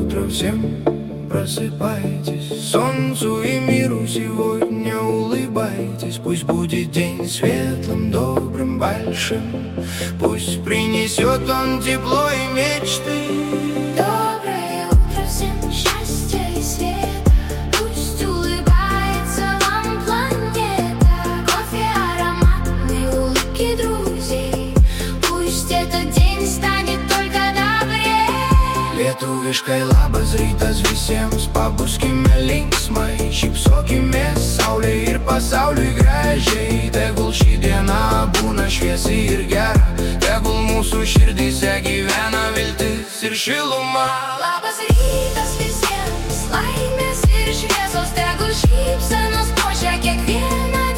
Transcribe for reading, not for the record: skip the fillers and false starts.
утро всем, просыпайтесь. Солнцу и миру сегодня улыбайтесь. Пусть будет день светлым, добрым, большим. Пусть принесет он тепло и мечты. Доброе утро всем, счастья и света. Пусть улыбается вам планета. Кофе ароматный, улыбки друзей. Пусть этот день станет только добрее. Lietuviškai labas rytas visiems, pabūskime linksmai. Šypsokimės saulė ir pasauliui gražiai. Tegul ši diena būna šviesi ir gera. Tegul mūsų širdyse gyvena viltis ir šiluma. Labas rytas visiems, laimės ir šviesos. Tegul šypsenos puošia kiekvieną